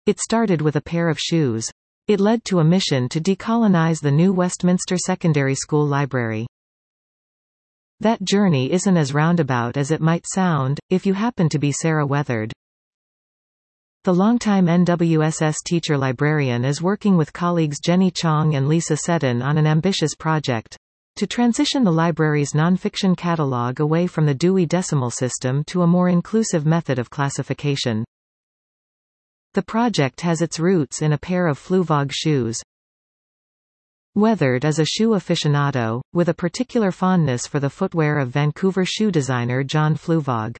It started with a pair of shoes. It led to a mission to decolonize the new Westminster Secondary School Library. That journey isn't as roundabout as it might sound, if you happen to be Sarah Weatherd. The longtime NWSS teacher librarian is working with colleagues Jenny Chong and Lisa Seddon on an ambitious project to transition the library's nonfiction catalog away from the Dewey Decimal System to a more inclusive method of classification. The project has its roots in a pair of Fluevog shoes. Weatherd is a shoe aficionado, with a particular fondness for the footwear of Vancouver shoe designer John Fluevog.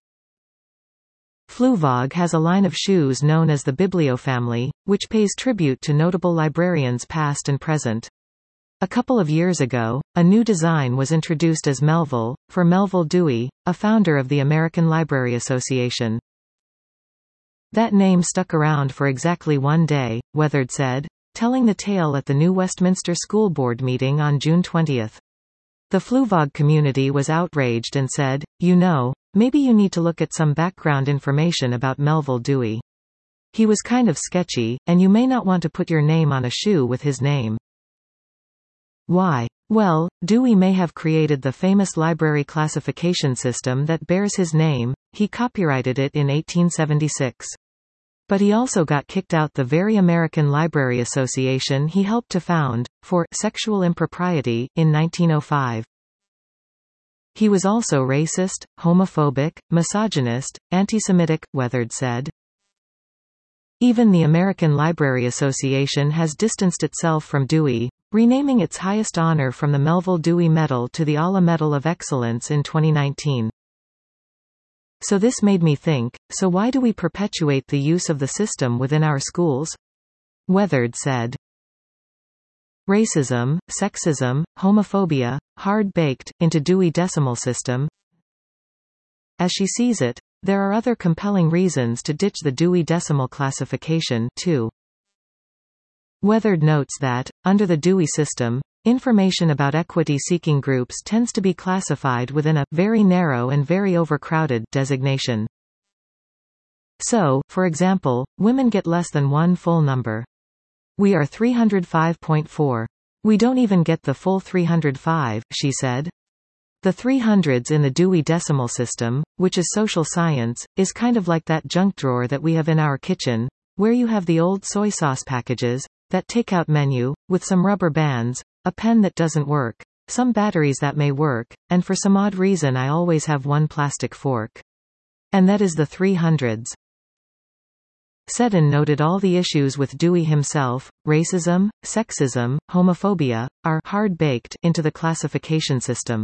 Fluevog has a line of shoes known as the Biblio family, which pays tribute to notable librarians past and present. A couple of years ago, a new design was introduced as Melville, for Melville Dewey, a founder of the American Library Association. That name stuck around for exactly one day, Weatherd said, telling the tale at the new Westminster School Board meeting on June 20. The Fluevog community was outraged and said, "You know, maybe you need to look at some background information about Melville Dewey. He was kind of sketchy, and you may not want to put your name on a shoe with his name." Why? Well, Dewey may have created the famous library classification system that bears his name. He copyrighted it in 1876. But he also got kicked out the very American Library Association he helped to found, for sexual impropriety, in 1905. He was also racist, homophobic, misogynist, anti-Semitic, Weatherd said. Even the American Library Association has distanced itself from Dewey, renaming its highest honor from the Melville Dewey Medal to the Allah Medal of Excellence in 2019. So this made me think, so why do we perpetuate the use of the system within our schools? Weatherd said. Racism, sexism, homophobia, hard-baked into Dewey Decimal System. As she sees it, there are other compelling reasons to ditch the Dewey Decimal classification, too. Weatherd notes that, under the Dewey system, information about equity-seeking groups tends to be classified within a very narrow and very overcrowded designation. So, for example, women get less than one full number. We are 305.4. We don't even get the full 305, she said. The 300s in the Dewey Decimal System, which is social science, is kind of like that junk drawer that we have in our kitchen, where you have the old soy sauce packages, that takeout menu, with some rubber bands, a pen that doesn't work, some batteries that may work, and for some odd reason I always have one plastic fork. And that is the 300s. Seddon noted all the issues with Dewey himself, racism, sexism, homophobia, are hard-baked into the classification system.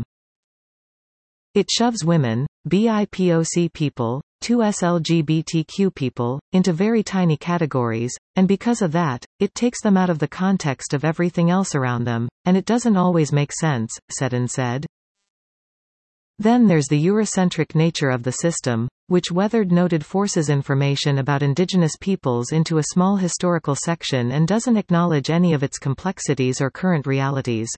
It shoves women, BIPOC people, 2S LGBTQ people, into very tiny categories, and because of that, it takes them out of the context of everything else around them, and it doesn't always make sense, Seddon said. Then there's the Eurocentric nature of the system, which Weatherd noted forces information about indigenous peoples into a small historical section and doesn't acknowledge any of its complexities or current realities.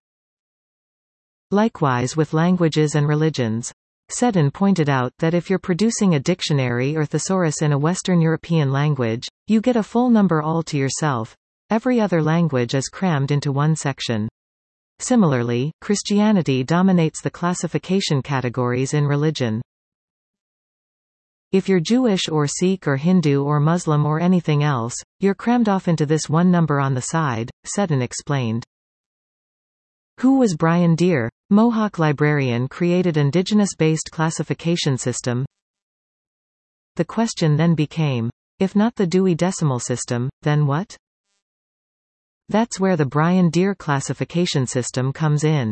Likewise with languages and religions. Seddon pointed out that if you're producing a dictionary or thesaurus in a Western European language, you get a full number all to yourself. Every other language is crammed into one section. Similarly, Christianity dominates the classification categories in religion. If you're Jewish or Sikh or Hindu or Muslim or anything else, you're crammed off into this one number on the side, Seddon explained. Who was Brian Deer? Mohawk librarian created indigenous-based classification system. The question then became, if not the Dewey Decimal System, then what? That's where the Brian Deer classification system comes in.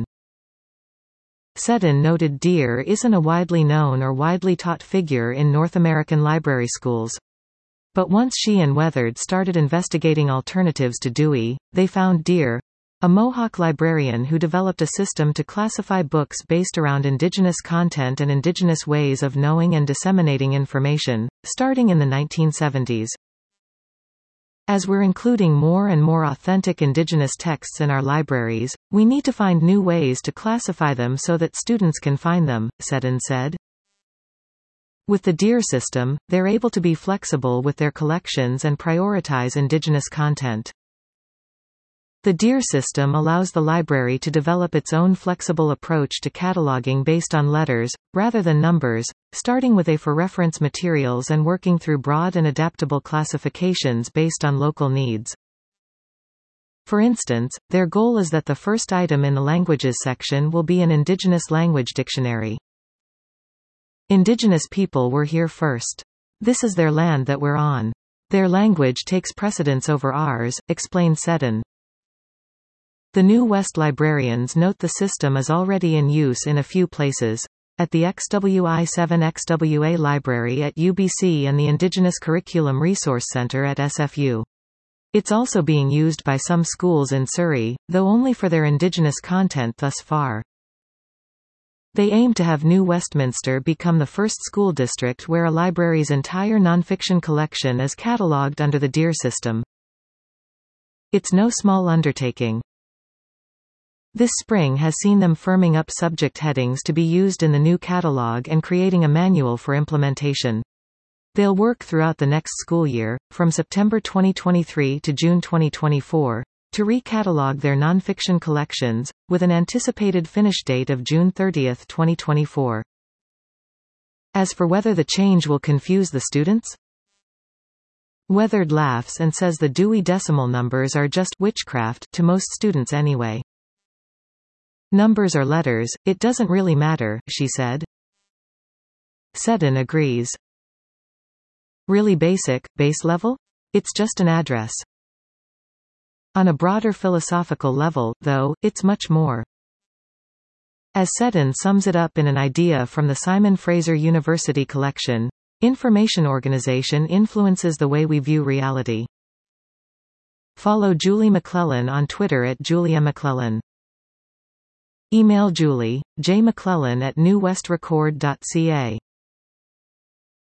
Seddon noted Deer isn't a widely known or widely taught figure in North American library schools. But once she and Weatherd started investigating alternatives to Dewey, they found Deer, a Mohawk librarian who developed a system to classify books based around indigenous content and indigenous ways of knowing and disseminating information, starting in the 1970s. As we're including more and more authentic indigenous texts in our libraries, we need to find new ways to classify them so that students can find them, Seddon said. With the DEAR system, they're able to be flexible with their collections and prioritize indigenous content. The DEAR system allows the library to develop its own flexible approach to cataloging based on letters, rather than numbers, starting with A4 materials and working through broad and adaptable classifications based on local needs. For instance, their goal is that the first item in the Languages section will be an Indigenous language dictionary. Indigenous people were here first. This is their land that we're on. Their language takes precedence over ours, explained Seddon. The New West librarians note the system is already in use in a few places. At the XWI7XWA Library at UBC and the Indigenous Curriculum Resource Center at SFU. It's also being used by some schools in Surrey, though only for their Indigenous content thus far. They aim to have New Westminster become the first school district where a library's entire nonfiction collection is catalogued under the DEAR system. It's no small undertaking. This spring has seen them firming up subject headings to be used in the new catalog and creating a manual for implementation. They'll work throughout the next school year, from September 2023 to June 2024, to recatalog their nonfiction collections, with an anticipated finish date of June 30, 2024. As for whether the change will confuse the students, Weathered laughs and says the Dewey Decimal numbers are just witchcraft to most students anyway. Numbers or letters, it doesn't really matter, she said. Seddon agrees. Really basic, base level? It's just an address. On a broader philosophical level, though, it's much more. As Seddon sums it up in an idea from the Simon Fraser University collection, information organization influences the way we view reality. Follow Julie McClellan on Twitter at Julia McClellan. Email Julie, jmcclellan@newwestrecord.ca.